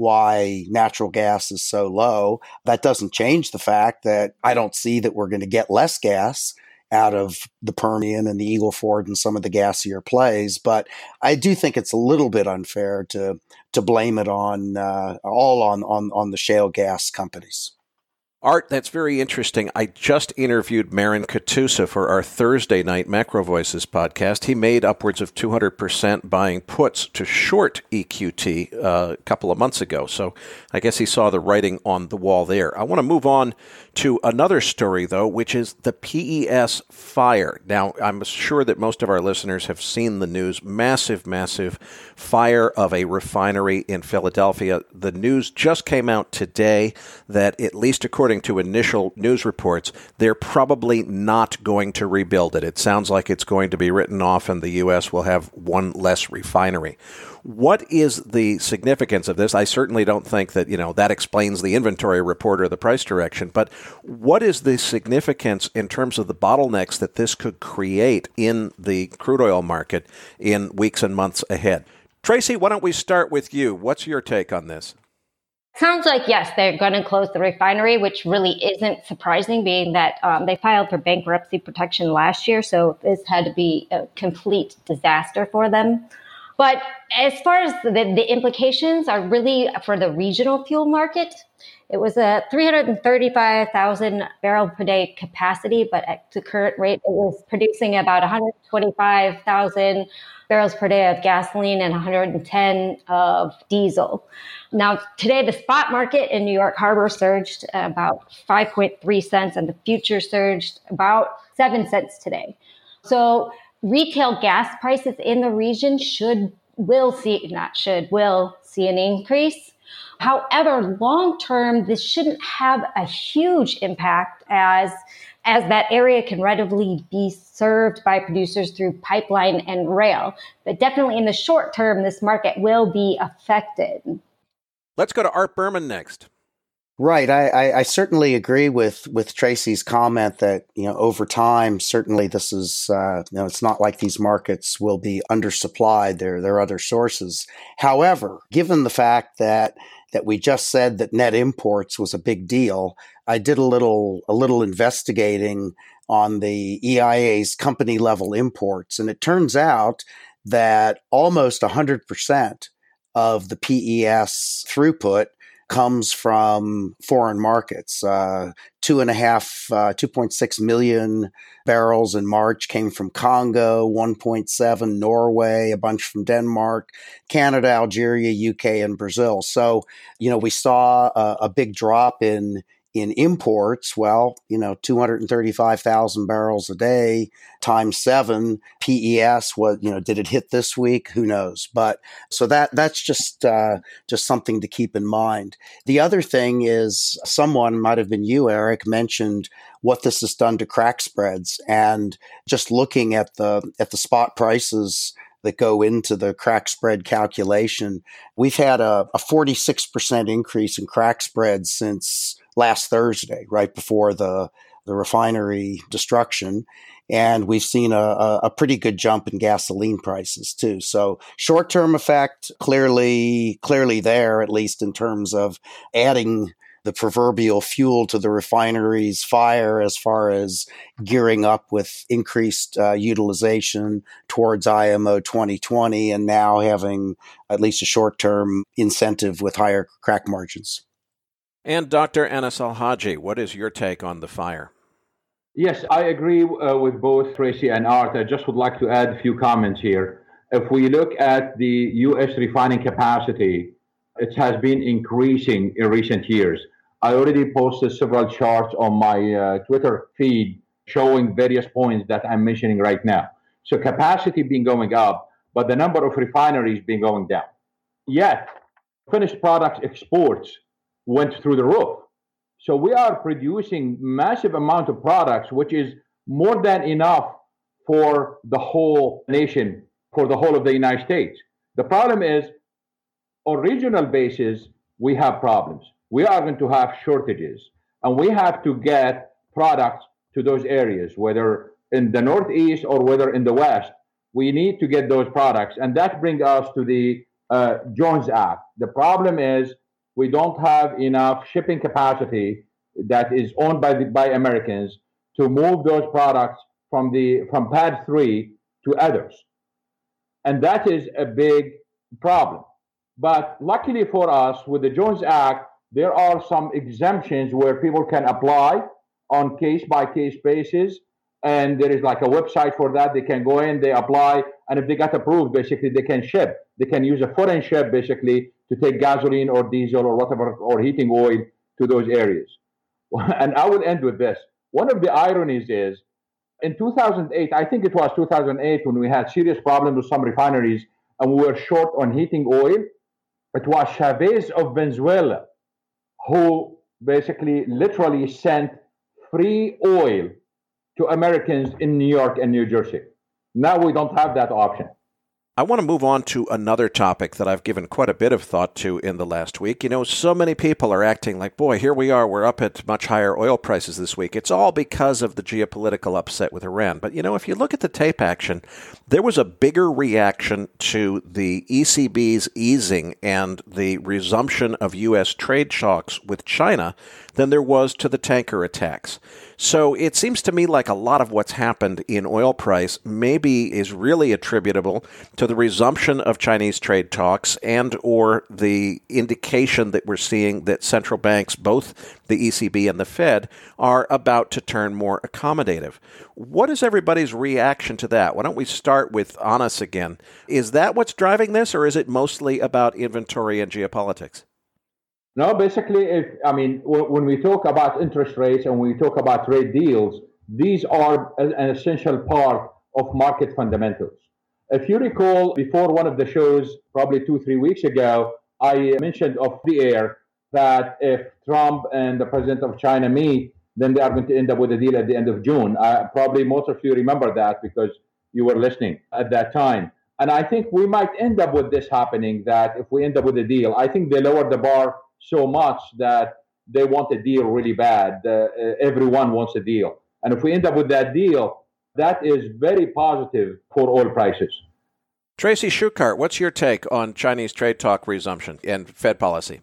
why natural gas is so low. That doesn't change the fact that I don't see that we're going to get less gas out of the Permian and the Eagle Ford and some of the gassier plays. But I do think it's a little bit unfair to to blame it on uh, all on, on, on the shale gas companies. Art, that's very interesting. I just interviewed Marin Katusa for our Thursday night Macro Voices podcast. He made upwards of two hundred percent buying puts to short E Q T uh, a couple of months ago. So I guess he saw the writing on the wall there. I want to move on to another story, though, which is the P E S fire. Now, I'm sure that most of our listeners have seen the news. Massive, massive fire of a refinery in Philadelphia. The news just came out today that, at least according to initial news reports, they're probably not going to rebuild it. It sounds like it's going to be written off and the U S will have one less refinery. What is the significance of this? I certainly don't think that, you know, that explains the inventory report or the price direction, but what is the significance in terms of the bottlenecks that this could create in the crude oil market in weeks and months ahead? Tracy, why don't we start with you? What's your take on this? Sounds like, yes, they're going to close the refinery, which really isn't surprising, being that um, they filed for bankruptcy protection last year. So this had to be a complete disaster for them. But as far as the, the implications are really for the regional fuel market, it was a three hundred thirty-five thousand barrel per day capacity, but at the current rate, it was producing about one hundred twenty-five thousand barrels per day of gasoline and one hundred ten of diesel. Now, today, the spot market in New York Harbor surged about five point three cents, and the future surged about seven cents today. So retail gas prices in the region should, will see, not should, will see an increase. However, long term, this shouldn't have a huge impact as, as that area can readily be served by producers through pipeline and rail. But definitely in the short term, this market will be affected. Let's go to Art Berman next. Right. I, I, I certainly agree with, with Tracy's comment that, you know, over time, certainly this is, uh, you know, it's not like these markets will be undersupplied. There, there are other sources. However, given the fact that, that we just said that net imports was a big deal, I did a little, a little investigating on the E I A's company level imports. And it turns out that almost one hundred percent of the P E S throughput comes from foreign markets. Uh, two and a half, uh, two point six million barrels in March came from Congo, one point seven Norway, a bunch from Denmark, Canada, Algeria, U K, and Brazil. So, you know, we saw a, a big drop in in imports. Well, you know, two hundred thirty-five thousand barrels a day times seven. P E S, what, you know, did it hit this week? Who knows? But so that that's just uh, just something to keep in mind. The other thing is, someone, might have been you, Eric, mentioned what this has done to crack spreads, and just looking at the at the spot prices that go into the crack spread calculation, we've had a, a forty-six percent increase in crack spreads since last Thursday, right before the, the refinery destruction. And we've seen a, a pretty good jump in gasoline prices too. So short-term effect, clearly, clearly there, at least in terms of adding the proverbial fuel to the refinery's fire as far as gearing up with increased uh, utilization towards I M O twenty twenty, and now having at least a short-term incentive with higher crack margins. And Doctor Anas Al-Haji, what is your take on the fire? Yes, I agree uh, with both Tracy and Art. I just would like to add a few comments here. If we look at the U S refining capacity, it has been increasing in recent years. I already posted several charts on my uh, Twitter feed showing various points that I'm mentioning right now. So capacity been going up, but the number of refineries been going down. Yet, finished products exports went through the roof. So we are producing massive amount of products, which is more than enough for the whole nation, for the whole of the United States. The problem is, on regional basis, we have problems. We are going to have shortages, and we have to get products to those areas, whether in the Northeast or whether in the West. We need to get those products, and that brings us to the uh, Jones Act. The problem is, we don't have enough shipping capacity that is owned by the, by Americans to move those products from the from P A D three to others. And that is a big problem. But luckily for us, with the Jones Act, there are some exemptions where people can apply on case-by-case basis, and there is like a website for that. They can go in, they apply, and if they got approved, basically they can ship. They can use a foreign ship, basically, to take gasoline or diesel or whatever, or heating oil to those areas. And I will end with this. One of the ironies is, in two thousand eight, I think it was two thousand eight, when we had serious problems with some refineries and we were short on heating oil, it was Chavez of Venezuela who basically literally sent free oil to Americans in New York and New Jersey. Now we don't have that option. I want to move on to another topic that I've given quite a bit of thought to in the last week. You know, so many people are acting like, boy, here we are, we're up at much higher oil prices this week. It's all because of the geopolitical upset with Iran. But, you know, if you look at the tape action, there was a bigger reaction to the E C B's easing and the resumption of U S trade talks with China than there was to the tanker attacks. So it seems to me like a lot of what's happened in oil price maybe is really attributable to the resumption of Chinese trade talks and or the indication that we're seeing that central banks, both the E C B and the Fed, are about to turn more accommodative. What is everybody's reaction to that? Why don't we start with Anas again? Is that what's driving this, or is it mostly about inventory and geopolitics? No, basically, if, I mean, w- when we talk about interest rates and we talk about trade deals, these are a, an essential part of market fundamentals. If you recall, before one of the shows, probably two, three weeks ago, I mentioned off the air that if Trump and the president of China meet, then they are going to end up with a deal at the end of June. Uh, probably most of you remember that because you were listening at that time. And I think we might end up with this happening, that if we end up with a deal, I think they lowered the bar so much that they want a deal really bad. Uh, everyone wants a deal. And if we end up with that deal, that is very positive for oil prices. Tracy Schuchart, what's your take on Chinese trade talk resumption and Fed policy?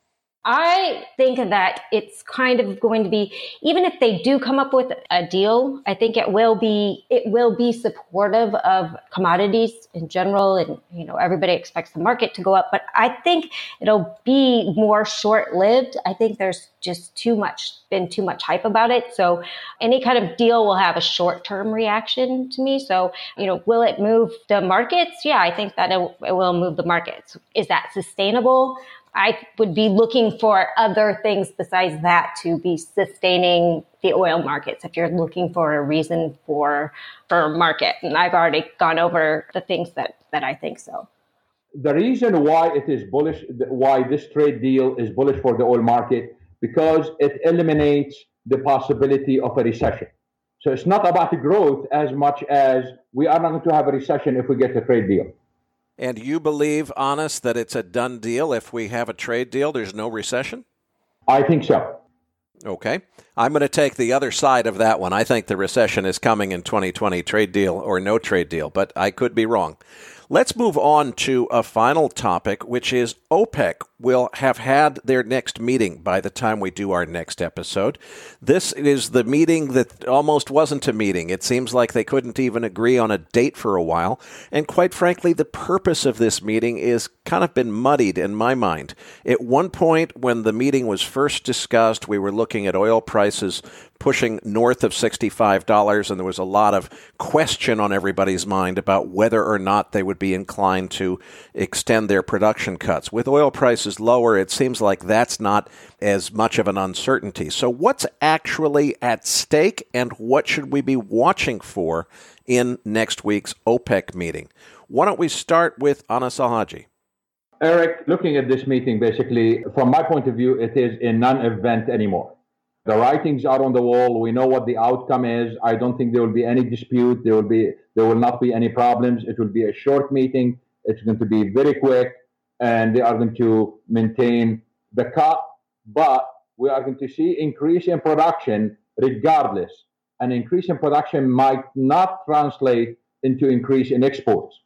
I think that it's kind of going to be, even if they do come up with a deal, I think it will be it will be supportive of commodities in general, and you know everybody expects the market to go up. But I think it'll be more short-lived. I think there's just too much been too much hype about it. So any kind of deal will have a short-term reaction to me. So you know, will it move the markets? Yeah, I think that it, it will move the markets. Is that sustainable? I would be looking for other things besides that to be sustaining the oil markets if you're looking for a reason for for market. And I've already gone over the things that, that I think so. The reason why it is bullish, why this trade deal is bullish for the oil market, because it eliminates the possibility of a recession. So it's not about the growth as much as we are not going to have a recession if we get a trade deal. And you believe, Anas, that it's a done deal if we have a trade deal, there's no recession? I think so. Okay. I'm going to take the other side of that one. I think the recession is coming in twenty twenty, trade deal or no trade deal, but I could be wrong. Let's move on to a final topic, which is OPEC will have had their next meeting by the time we do our next episode. This is the meeting that almost wasn't a meeting. It seems like they couldn't even agree on a date for a while. And quite frankly, the purpose of this meeting is kind of been muddied in my mind. At one point, when the meeting was first discussed, we were looking at oil prices pushing north of sixty-five dollars, and there was a lot of question on everybody's mind about whether or not they would be inclined to extend their production cuts. With oil prices lower, it seems like that's not as much of an uncertainty. So what's actually at stake, and what should we be watching for in next week's OPEC meeting? Why don't we start with Anas Al-Haji? Eric, looking at this meeting, basically, from my point of view, it is a non-event anymore. The writings are on the wall. We know what the outcome is. I don't think there will be any dispute. There will be, there will not be any problems. It will be a short meeting. It's going to be very quick, and they are going to maintain the cut. But we are going to see increase in production regardless. An increase in production might not translate into increase in exports.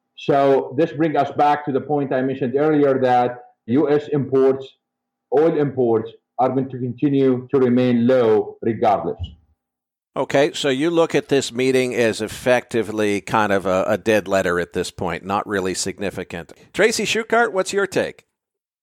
So this brings us back to the point I mentioned earlier that U S imports, oil imports, are going to continue to remain low regardless. Okay, so you look at this meeting as effectively kind of a, a dead letter at this point, not really significant. Tracy Schuchart, what's your take?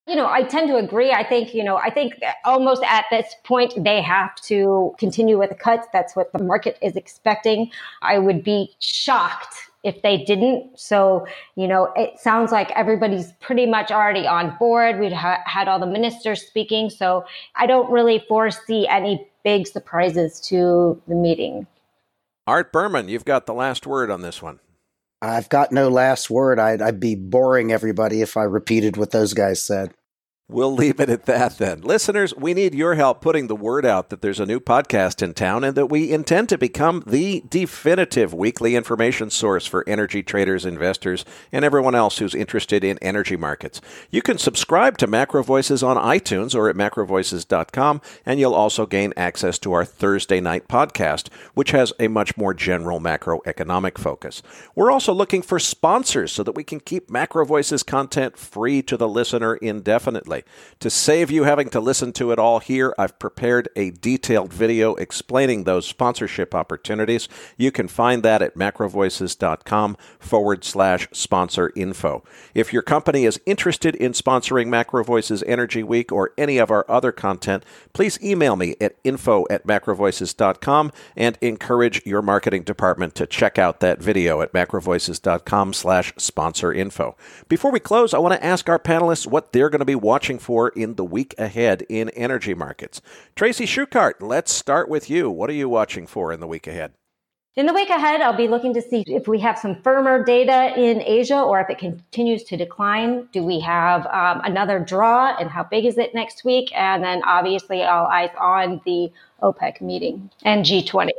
You know, I tend to agree. I think, you know, I think that almost at this point, they have to continue with the cuts. That's what the market is expecting. I would be shocked if they didn't. So, you know, it sounds like everybody's pretty much already on board. We've ha- had all the ministers speaking. So I don't really foresee any big surprises to the meeting. Art Berman, you've got the last word on this one. I've got no last word. I'd, I'd be boring everybody if I repeated what those guys said. We'll leave it at that then. Listeners, we need your help putting the word out that there's a new podcast in town and that we intend to become the definitive weekly information source for energy traders, investors, and everyone else who's interested in energy markets. You can subscribe to Macro Voices on iTunes or at macro voices dot com, and you'll also gain access to our Thursday night podcast, which has a much more general macroeconomic focus. We're also looking for sponsors so that we can keep Macro Voices content free to the listener indefinitely. To save you having to listen to it all here, I've prepared a detailed video explaining those sponsorship opportunities. You can find that at macro voices dot com forward slash sponsor info. If your company is interested in sponsoring Macro Voices Energy Week or any of our other content, please email me at info at macro voices dot com and encourage your marketing department to check out that video at macro voices dot com slash sponsor info. Before we close, I want to ask our panelists what they're going to be watching for in the week ahead in energy markets. Tracy Schuchart, let's start with you. What are you watching for in the week ahead? In the week ahead, I'll be looking to see if we have some firmer data in Asia or if it continues to decline. Do we have um, another draw, and how big is it next week? And then obviously all eyes on the OPEC meeting and G twenty.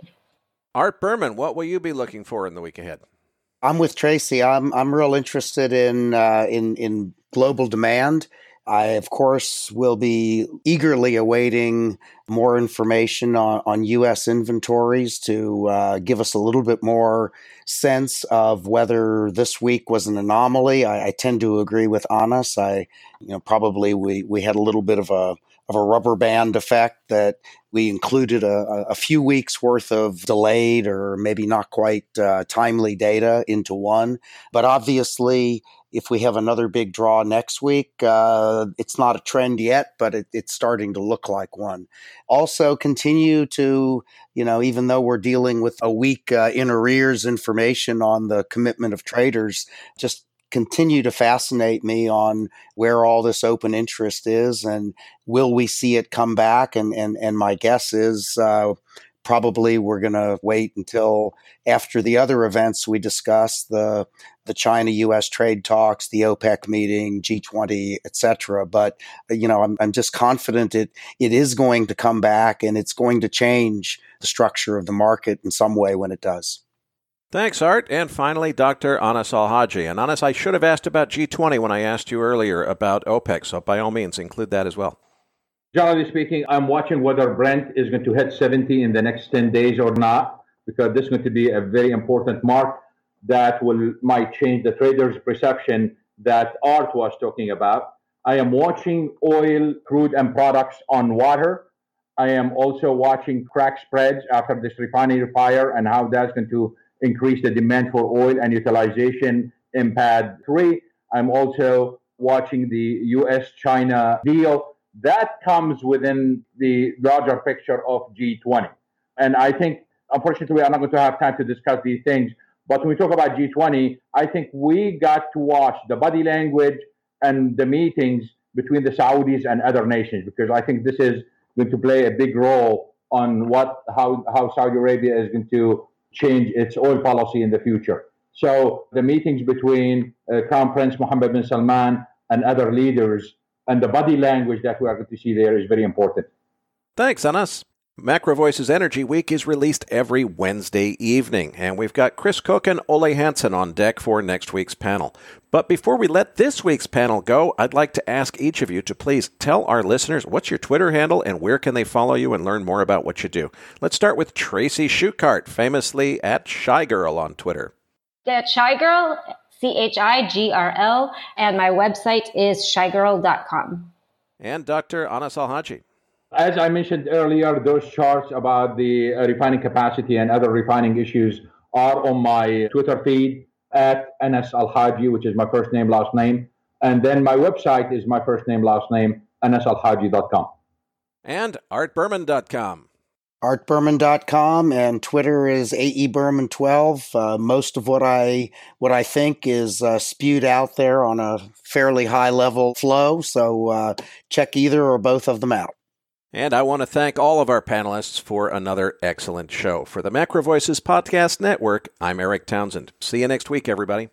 Art Berman, what will you be looking for in the week ahead? I'm with Tracy. I'm I'm real interested in uh, in in global demand. I, of course, will be eagerly awaiting more information on, on U S inventories to uh, give us a little bit more sense of whether this week was an anomaly. I, I tend to agree with Anas. I, you know, probably we, we had a little bit of a of a rubber band effect that we included a, a few weeks worth of delayed or maybe not quite uh, timely data into one. But obviously, if we have another big draw next week, uh, it's not a trend yet, but it, it's starting to look like one. Also, continue to, you know, even though we're dealing with a week uh, in arrears information on the commitment of traders, just continue to fascinate me on where all this open interest is and will we see it come back? And and and my guess is uh, probably we're going to wait until after the other events we discussed, the the China-U S trade talks, the OPEC meeting, G twenty, et cetera. But, you know, I'm, I'm just confident it it is going to come back and it's going to change the structure of the market in some way when it does. Thanks, Art. And finally, Doctor Anas Al-Haji. And Anas, I should have asked about G twenty when I asked you earlier about OPEC, so by all means, include that as well. Generally speaking, I'm watching whether Brent is going to hit seventy in the next ten days or not, because this is going to be a very important mark that will might change the traders' perception that Art was talking about. I am watching oil, crude, and products on water. I am also watching crack spreads after this refinery fire and how that's going to increase the demand for oil and utilization in PADD three. I'm also watching the U S China deal. That comes within the larger picture of G twenty. And I think, unfortunately, I'm not going to have time to discuss these things. But when we talk about G twenty, I think we got to watch the body language and the meetings between the Saudis and other nations, because I think this is going to play a big role on what how, how Saudi Arabia is going to change its oil policy in the future. So the meetings between uh, Crown Prince Mohammed bin Salman and other leaders and the body language that we are going to see there is very important. Thanks, Anas. Macro Voices Energy Week is released every Wednesday evening, and we've got Chris Cook and Ole Hansen on deck for next week's panel. But before we let this week's panel go, I'd like to ask each of you to please tell our listeners what's your Twitter handle and where can they follow you and learn more about what you do. Let's start with Tracy Schuchart, famously at Shy Girl on Twitter. At Shy Girl, C H I G R L, and my website is shy girl dot com. And Doctor Anas Al-Haji. As I mentioned earlier, those charts about the uh, refining capacity and other refining issues are on my Twitter feed at Anas Al-Haji, which is my first name, last name. And then my website is my first name, last name, anas al haji dot com. And art berman dot com. art berman dot com, and Twitter is A E Berman twelve. Uh, most of what I what I think is uh, spewed out there on a fairly high level flow, so uh, check either or both of them out. And I want to thank all of our panelists for another excellent show. For the Macro Voices Podcast Network, I'm Eric Townsend. See you next week, everybody.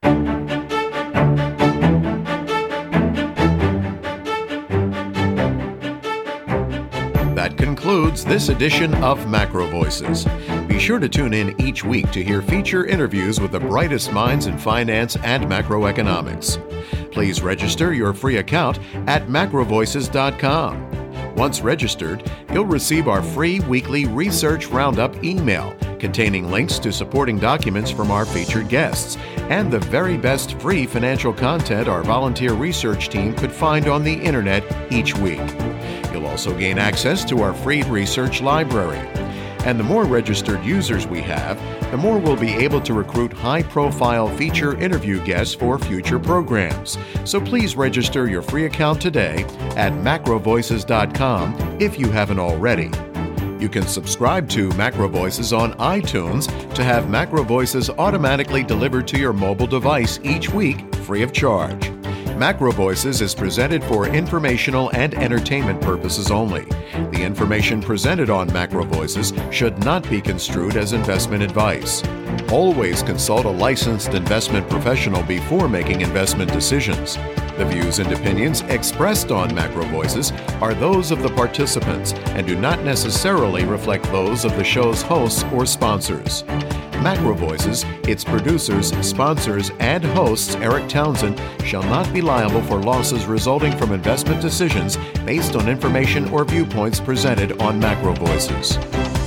That concludes this edition of Macro Voices. Be sure to tune in each week to hear feature interviews with the brightest minds in finance and macroeconomics. Please register your free account at macro voices dot com. Once registered, you'll receive our free weekly Research Roundup email containing links to supporting documents from our featured guests and the very best free financial content our volunteer research team could find on the internet each week. You'll also gain access to our free research library. And the more registered users we have, the more we'll be able to recruit high-profile feature interview guests for future programs. So please register your free account today at macro voices dot com if you haven't already. You can subscribe to Macro Voices on iTunes to have Macro Voices automatically delivered to your mobile device each week, free of charge. Macro Voices is presented for informational and entertainment purposes only. The information presented on Macro Voices should not be construed as investment advice. Always consult a licensed investment professional before making investment decisions. The views and opinions expressed on Macro Voices are those of the participants and do not necessarily reflect those of the show's hosts or sponsors. Macro Voices, its producers, sponsors, and hosts, Eric Townsend, shall not be liable for losses resulting from investment decisions based on information or viewpoints presented on Macro Voices.